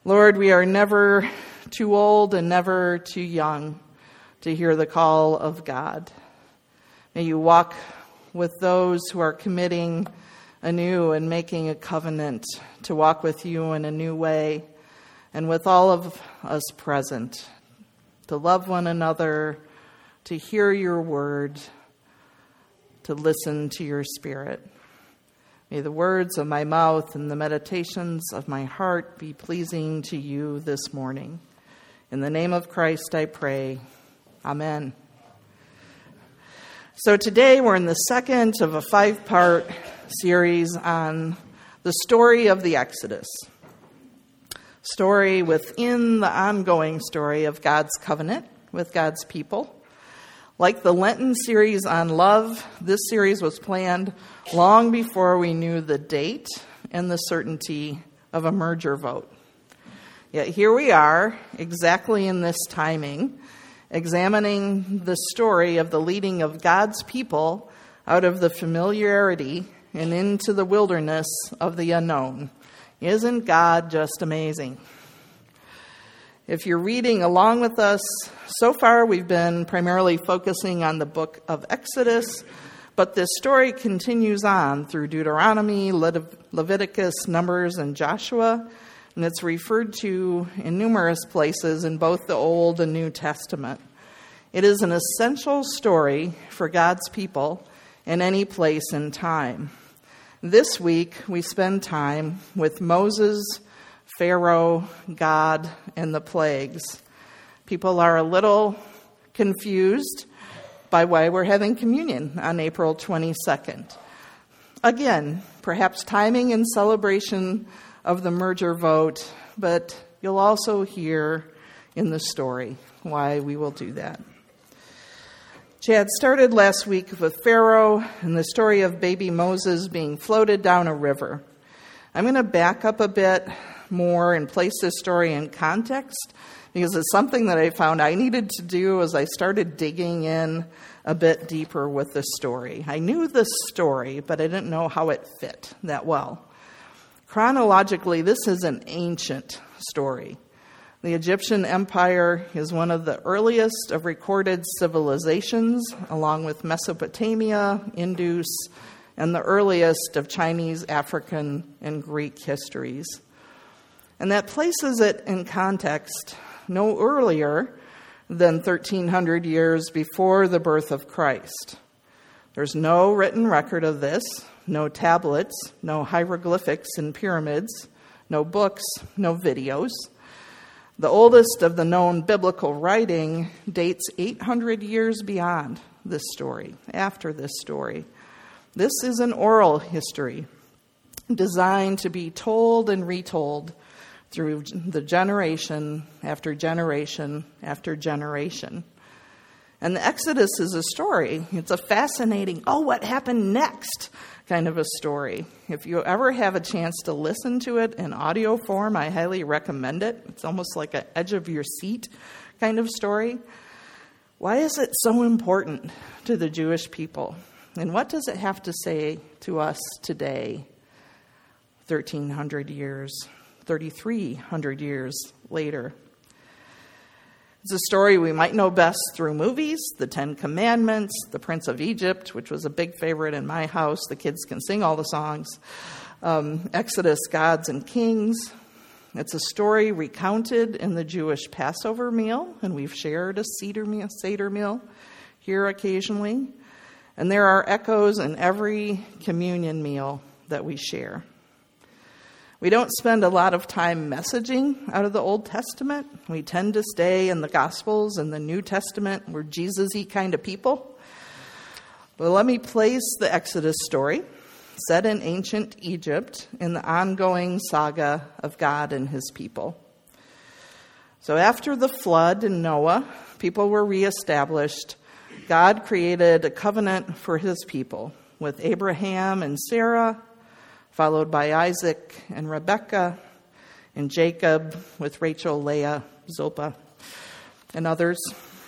Lord, we are never too old and never too young to hear the call of God. May you walk with those who are committing anew and making a covenant to walk with you in a new way, and with all of us present, to love one another, to hear your word, to listen to your Spirit. May the words of my mouth and the meditations of my heart be pleasing to you this morning. In the name of Christ I pray. Amen. So today we're in the second of a 5-part series on the story of the Exodus. Story within the ongoing story of God's covenant with God's people. Like the Lenten series on love, this series was planned long before we knew the date and the certainty of a merger vote. Yet here we are, exactly in this timing, examining the story of the leading of God's people out of the familiarity and into the wilderness of the unknown. Isn't God just amazing? If you're reading along with us, so far we've been primarily focusing on the book of Exodus, but this story continues on through Deuteronomy, Leviticus, Numbers, and Joshua, and it's referred to in numerous places in both the Old and New Testament. It is an essential story for God's people in any place and time. This week we spend time with Moses, Pharaoh, God, and the plagues. People are a little confused by why we're having communion on April 22nd. Again, perhaps timing and celebration of the merger vote, but you'll also hear in the story why we will do that. Chad started last week with Pharaoh and the story of baby Moses being floated down a river. I'm going to back up a bit more and place this story in context because it's something that I found I needed to do as I started digging in a bit deeper with the story. I knew the story, but I didn't know how it fit that well. Chronologically, this is an ancient story. The Egyptian Empire is one of the earliest of recorded civilizations, along with Mesopotamia, Indus, and the earliest of Chinese, African, and Greek histories. And that places it in context no earlier than 1,300 years before the birth of Christ. There's no written record of this, no tablets, no hieroglyphics and pyramids, no books, no videos. The oldest of the known biblical writing dates 800 years beyond this story, after this story. This is an oral history designed to be told and retold through the generation after generation after generation. And the Exodus is a story. It's a fascinating, what happened next kind of a story. If you ever have a chance to listen to it in audio form, I highly recommend it. It's almost like an edge of your seat kind of story. Why is it so important to the Jewish people? And what does it have to say to us today, 1,300 years 3,300 years later? It's a story we might know best through movies, the Ten Commandments, The Prince of Egypt, which was a big favorite in my house. The kids can sing all the songs. Exodus, Gods and Kings. It's a story recounted in the Jewish Passover meal, and we've shared a Seder meal here occasionally. And there are echoes in every communion meal that we share. We don't spend a lot of time messaging out of the Old Testament. We tend to stay in the Gospels and the New Testament. We're Jesus-y kind of people. But let me place the Exodus story, set in ancient Egypt, in the ongoing saga of God and his people. So after the flood and Noah, people were reestablished. God created a covenant for his people with Abraham and Sarah, followed by Isaac and Rebekah, and Jacob with Rachel, Leah, Zilpah, and others.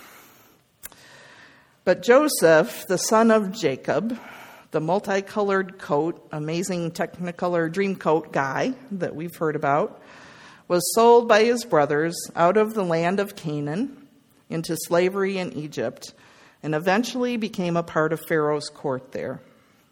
But Joseph, the son of Jacob, the multicolored coat, amazing Technicolor dream coat guy that we've heard about, was sold by his brothers out of the land of Canaan into slavery in Egypt, and eventually became a part of Pharaoh's court there.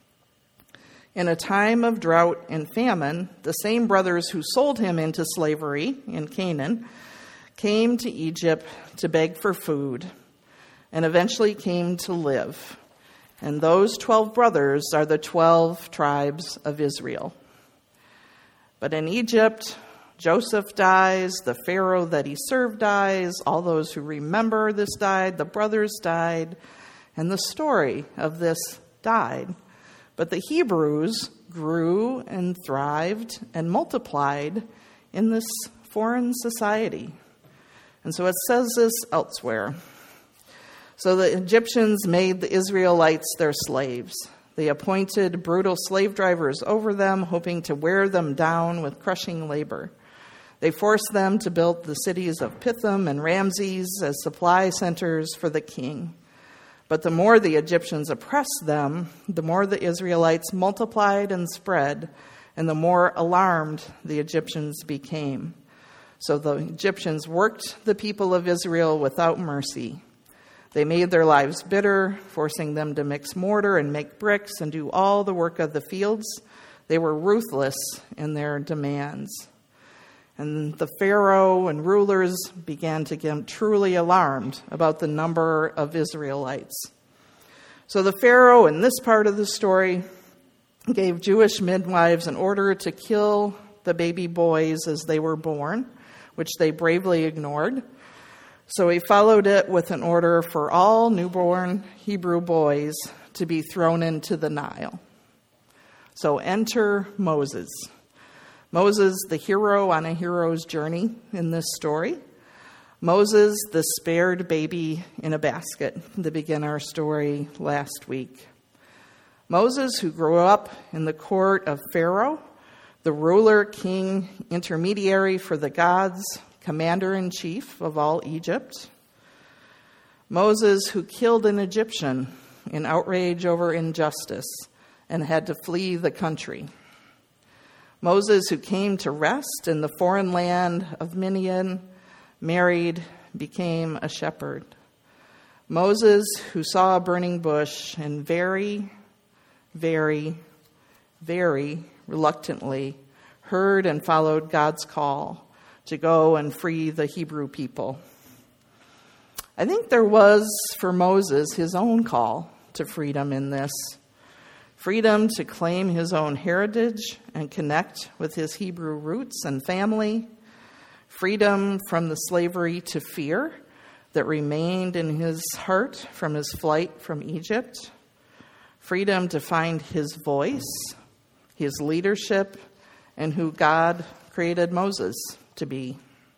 In a time of drought and famine, the same brothers who sold him into slavery in Canaan came to Egypt to beg for food, and eventually came to live. And those 12 brothers are the 12 tribes of Israel. But in Egypt, Joseph dies, the Pharaoh that he served dies, all those who remember this died, the brothers died, and the story of this died. But the Hebrews grew and thrived and multiplied in this foreign society. And so it says this elsewhere. So the Egyptians made the Israelites their slaves. They appointed brutal slave drivers over them, hoping to wear them down with crushing labor. They forced them to build the cities of Pithom and Ramses as supply centers for the king. But the more the Egyptians oppressed them, the more the Israelites multiplied and spread, and the more alarmed the Egyptians became. So the Egyptians worked the people of Israel without mercy. They made their lives bitter, forcing them to mix mortar and make bricks and do all the work of the fields. They were ruthless in their demands. And the Pharaoh and rulers began to get truly alarmed about the number of Israelites. So the Pharaoh, in this part of the story, gave Jewish midwives an order to kill the baby boys as they were born, which they bravely ignored. So he followed it with an order for all newborn Hebrew boys to be thrown into the Nile. So enter Moses. Moses, the hero on a hero's journey in this story. Moses, the spared baby in a basket, to begin our story last week. Moses, who grew up in the court of Pharaoh, the ruler, king, intermediary for the gods, commander-in-chief of all Egypt. Moses, who killed an Egyptian in outrage over injustice and had to flee the country. Moses, who came to rest in the foreign land of Midian, married, became a shepherd. Moses, who saw a burning bush and very, very, very reluctantly heard and followed God's call to go and free the Hebrew people. I think there was, for Moses, his own call to freedom in this. Freedom to claim his own heritage and connect with his Hebrew roots and family. Freedom from the slavery to fear that remained in his heart from his flight from Egypt. Freedom to find his voice, his leadership, and who God created Moses to be.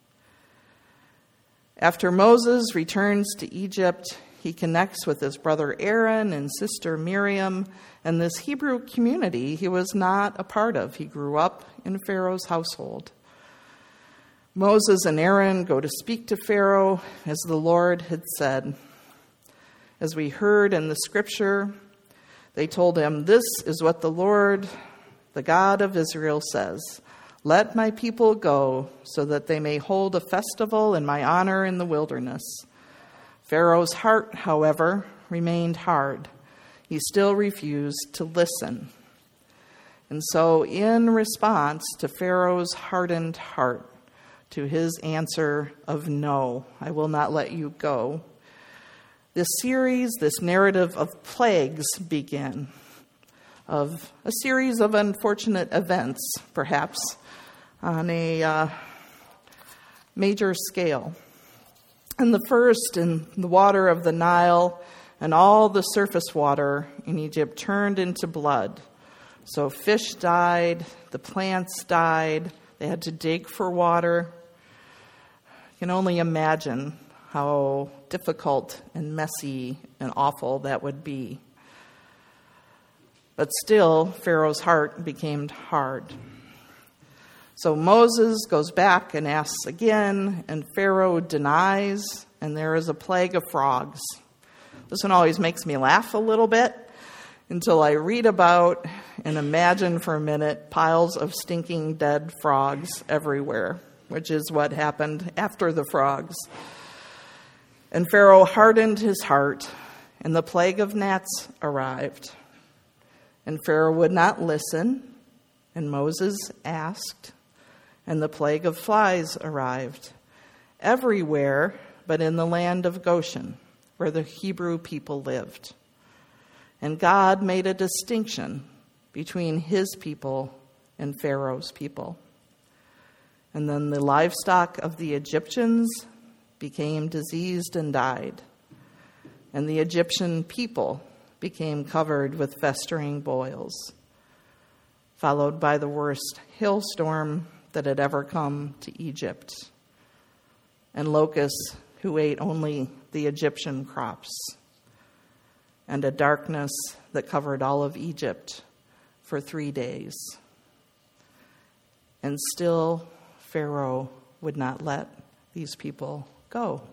After Moses returns to Egypt, he connects with his brother Aaron and sister Miriam and this Hebrew community he was not a part of. He grew up in Pharaoh's household. Moses and Aaron go to speak to Pharaoh as the Lord had said. As we heard in the scripture, they told him, "This is what the Lord, the God of Israel, says. Let my people go so that they may hold a festival in my honor in the wilderness." Pharaoh's heart, however, remained hard. He still refused to listen. And so in response to Pharaoh's hardened heart, to his answer of no, I will not let you go, this series, this narrative of plagues begin, of a series of unfortunate events, perhaps, on a major scale. And the first, in the water of the Nile, and all the surface water in Egypt turned into blood. So fish died, the plants died, they had to dig for water. You can only imagine how difficult and messy and awful that would be. But still, Pharaoh's heart became hard. So Moses goes back and asks again, and Pharaoh denies, and there is a plague of frogs. This one always makes me laugh a little bit until I read about and imagine for a minute piles of stinking dead frogs everywhere which is what happened after the frogs. And Pharaoh hardened his heart, and the plague of gnats arrived. And Pharaoh would not listen, and Moses asked, and the plague of flies arrived, everywhere but in the land of Goshen, where the Hebrew people lived. And God made a distinction between his people and Pharaoh's people. And then the livestock of the Egyptians became diseased and died, and the Egyptian people became covered with festering boils, followed by the worst hailstorm that had ever come to Egypt, and locusts who ate only the Egyptian crops, and a darkness that covered all of Egypt for 3 days. And still, Pharaoh would not let these people go.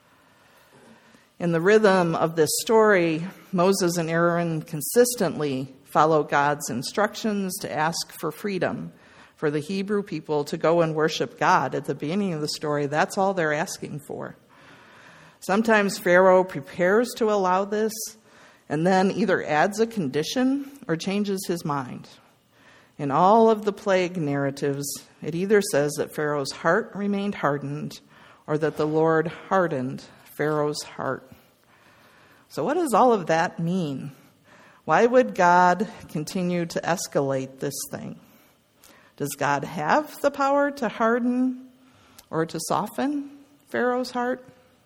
In the rhythm of this story, Moses and Aaron consistently follow God's instructions to ask for freedom for the Hebrew people to go and worship God. At the beginning of the story, that's all they're asking for. Sometimes Pharaoh prepares to allow this and then either adds a condition or changes his mind. In all of the plague narratives, it either says that Pharaoh's heart remained hardened or that the Lord hardened Pharaoh's heart. So what does all of that mean? Why would God continue to escalate this thing? Does God have the power to harden or to soften Pharaoh's heart?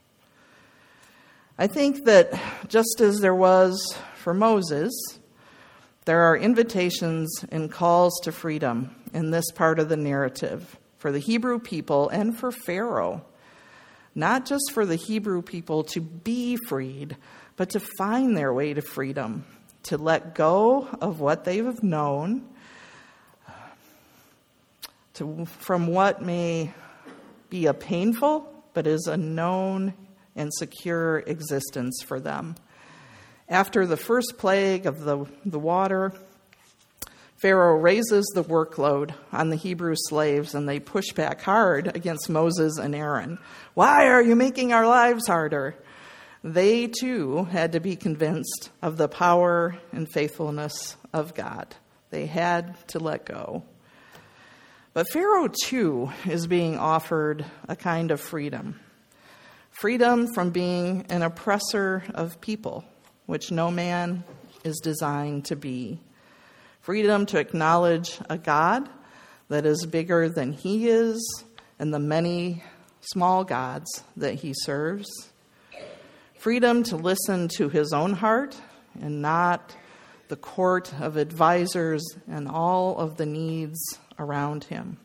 I think that just as there was for Moses, there are invitations and calls to freedom in this part of the narrative for the Hebrew people and for Pharaoh. Not just for the Hebrew people to be freed, but to find their way to freedom, to let go of what they have known, from what may be a painful, but is a known and secure existence for them. After the first plague of the water, Pharaoh raises the workload on the Hebrew slaves, and they push back hard against Moses and Aaron. Why are you making our lives harder? They, too, had to be convinced of the power and faithfulness of God. They had to let go. But Pharaoh, too, is being offered a kind of freedom. Freedom from being an oppressor of people, which no man is designed to be. Freedom to acknowledge a God that is bigger than he is and the many small gods that he serves. Freedom to listen to his own heart and not the court of advisors and all of the needs around him.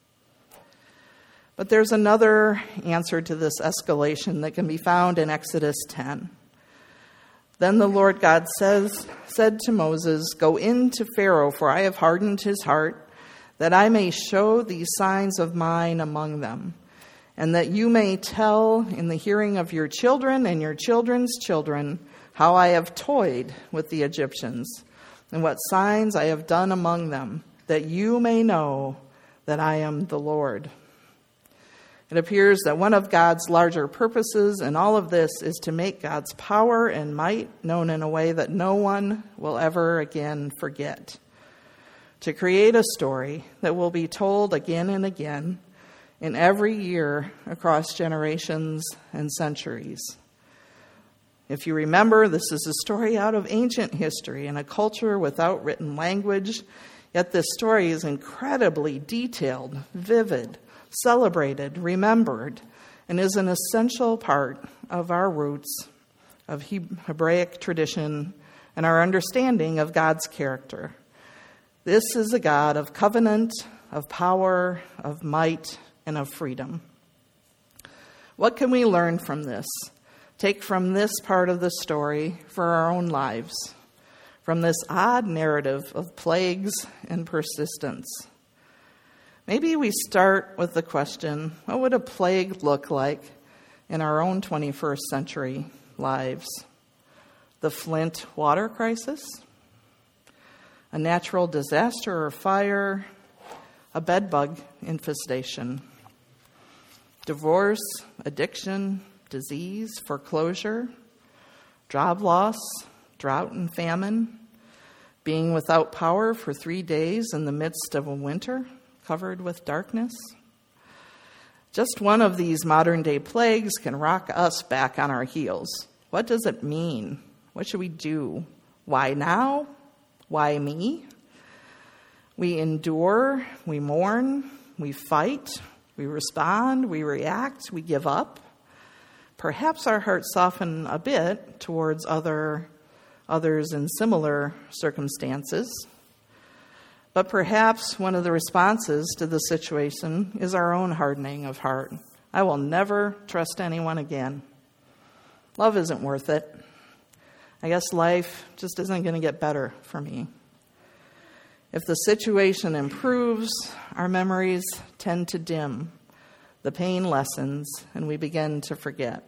But there's another answer to this escalation that can be found in Exodus 10. Then the Lord God said to Moses, "Go in to Pharaoh, for I have hardened his heart, that I may show these signs of mine among them, and that you may tell in the hearing of your children and your children's children how I have toyed with the Egyptians, and what signs I have done among them, that you may know that I am the Lord." It appears that one of God's larger purposes in all of this is to make God's power and might known in a way that no one will ever again forget. To create a story that will be told again and again in every year across generations and centuries. If you remember, this is a story out of ancient history in a culture without written language, yet this story is incredibly detailed, vivid, celebrated, remembered, and is an essential part of our roots of Hebraic tradition and our understanding of God's character. This is a God of covenant, of power, of might, and of freedom. What can we learn from this? Take from this part of the story for our own lives, from this odd narrative of plagues and persistence. Maybe we start with the question, what would a plague look like in our own 21st century lives? The Flint water crisis? A natural disaster or fire? A bedbug infestation? divorce, addiction, disease, foreclosure, job loss, drought and famine, being without power for 3 days in the midst of a winter covered with darkness. Just one of these modern-day plagues can rock us back on our heels. What does it mean? What should we do? Why now? Why me? We endure, we mourn, we fight, we respond, we react, we give up. Perhaps our hearts soften a bit towards others in similar circumstances. But perhaps one of the responses to the situation is our own hardening of heart. I will never trust anyone again. Love isn't worth it. I guess life just isn't going to get better for me. If the situation improves, our memories tend to dim. The pain lessens, and we begin to forget.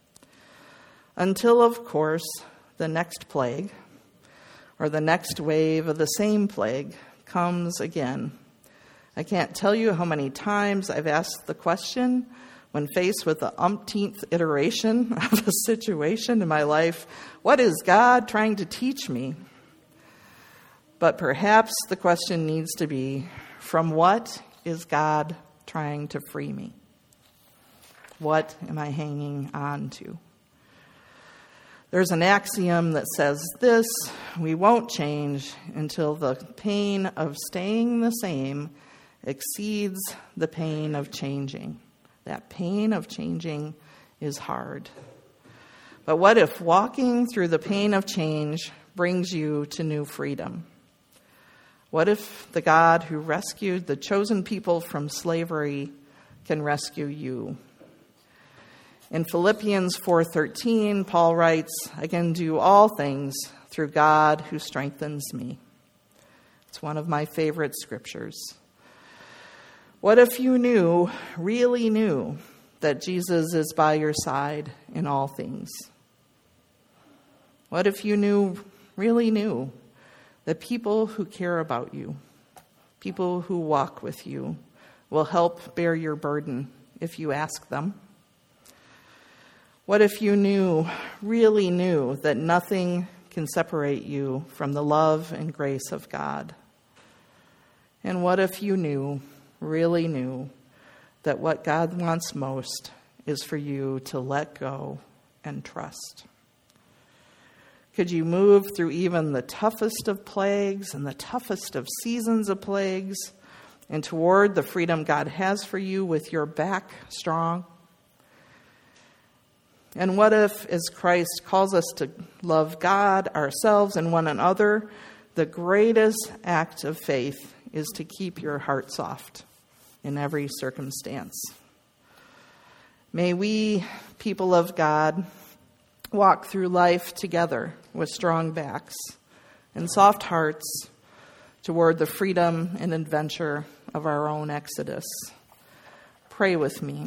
Until, of course, the next plague, or the next wave of the same plague, comes again. I can't tell you how many times I've asked the question when faced with the umpteenth iteration of a situation in my life, what is God trying to teach me? But perhaps the question needs to be, from what is God trying to free me? What am I hanging on to? There's an axiom that says this: we won't change until the pain of staying the same exceeds the pain of changing. That pain of changing is hard. But what if walking through the pain of change brings you to new freedom? What if the God who rescued the chosen people from slavery can rescue you? In Philippians 4:13, Paul writes, I can do all things through God who strengthens me. It's one of my favorite scriptures. What if you knew, really knew, that Jesus is by your side in all things? What if you knew, really knew, that people who care about you, people who walk with you, will help bear your burden if you ask them? What if you knew, really knew, that nothing can separate you from the love and grace of God? And what if you knew, really knew, that what God wants most is for you to let go and trust? Could you move through even the toughest of plagues and the toughest of seasons of plagues and toward the freedom God has for you with your back strong? And what if, as Christ calls us to love God, ourselves, and one another, the greatest act of faith is to keep your heart soft in every circumstance? May we, people of God, walk through life together with strong backs and soft hearts toward the freedom and adventure of our own exodus. Pray with me.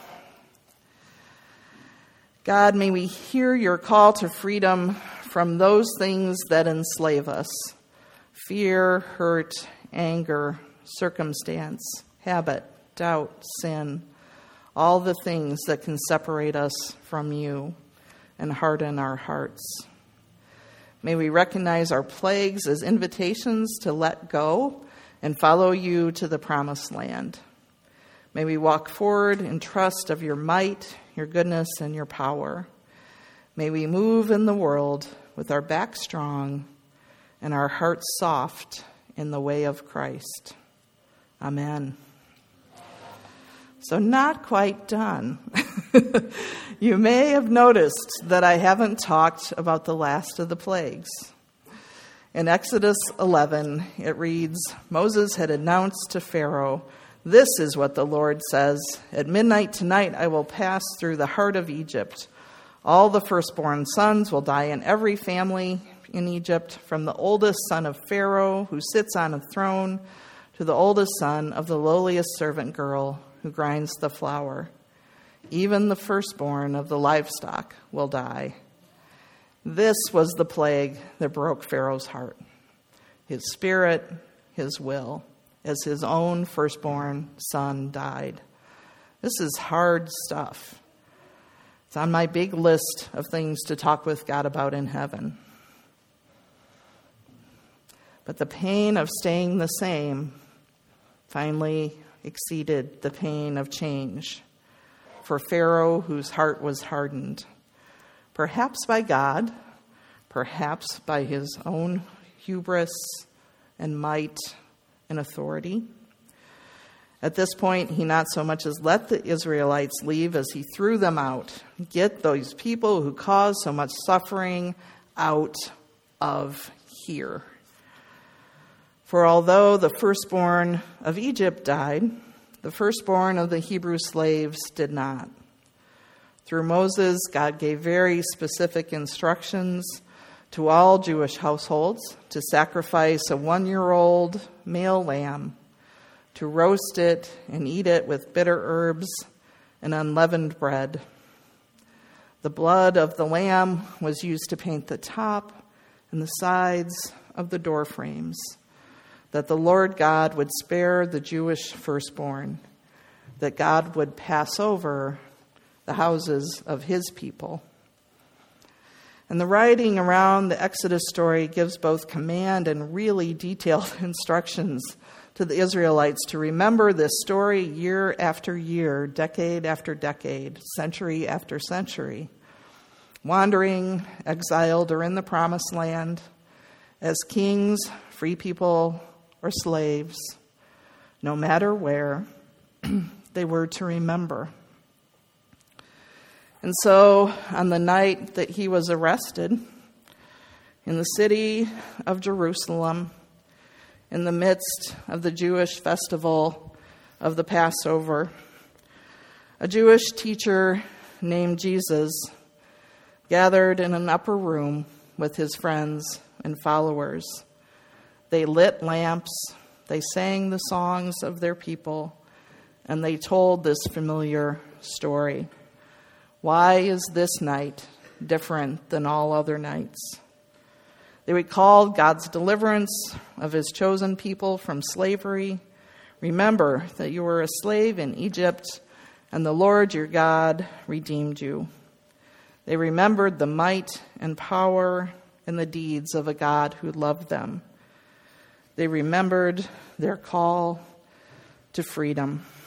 God, may we hear your call to freedom from those things that enslave us: fear, hurt, anger, circumstance, habit, doubt, sin, all the things that can separate us from you and harden our hearts. May we recognize our plagues as invitations to let go and follow you to the promised land. May we walk forward in trust of your might, your goodness, and your power. May we move in the world with our back strong and our hearts soft in the way of Christ. Amen. So not quite done. You may have noticed that I haven't talked about the last of the plagues. In Exodus 11, it reads, Moses had announced to Pharaoh, "This is what the Lord says, at midnight tonight I will pass through the heart of Egypt. All the firstborn sons will die in every family in Egypt, from the oldest son of Pharaoh who sits on a throne to the oldest son of the lowliest servant girl who grinds the flour. Even the firstborn of the livestock will die." This was the plague that broke Pharaoh's heart, his spirit, his will, as his own firstborn son died. This is hard stuff. It's on my big list of things to talk with God about in heaven. But the pain of staying the same finally exceeded the pain of change for Pharaoh, whose heart was hardened, perhaps by God, perhaps by his own hubris and might and authority. At this point, he not so much as let the Israelites leave as he threw them out. Get those people who caused so much suffering out of here. For although the firstborn of Egypt died, the firstborn of the Hebrew slaves did not. Through Moses, God gave very specific instructions to all Jewish households to sacrifice a 1-year-old male lamb, to roast it and eat it with bitter herbs and unleavened bread. The blood of the lamb was used to paint the top and the sides of the door frames, that the Lord God would spare the Jewish firstborn, that God would pass over the houses of his people. And the writing around the Exodus story gives both command and really detailed instructions to the Israelites to remember this story year after year, decade after decade, century after century, wandering, exiled, or in the promised land, as kings, free people, or slaves, no matter where, they were to remember. And so, on the night that he was arrested, in the city of Jerusalem, in the midst of the Jewish festival of the Passover, a Jewish teacher named Jesus gathered in an upper room with his friends and followers. They lit lamps, they sang the songs of their people, and they told this familiar story. Why is this night different than all other nights? They recalled God's deliverance of his chosen people from slavery. Remember that you were a slave in Egypt, and the Lord your God redeemed you. They remembered the might and power and the deeds of a God who loved them. They remembered their call to freedom.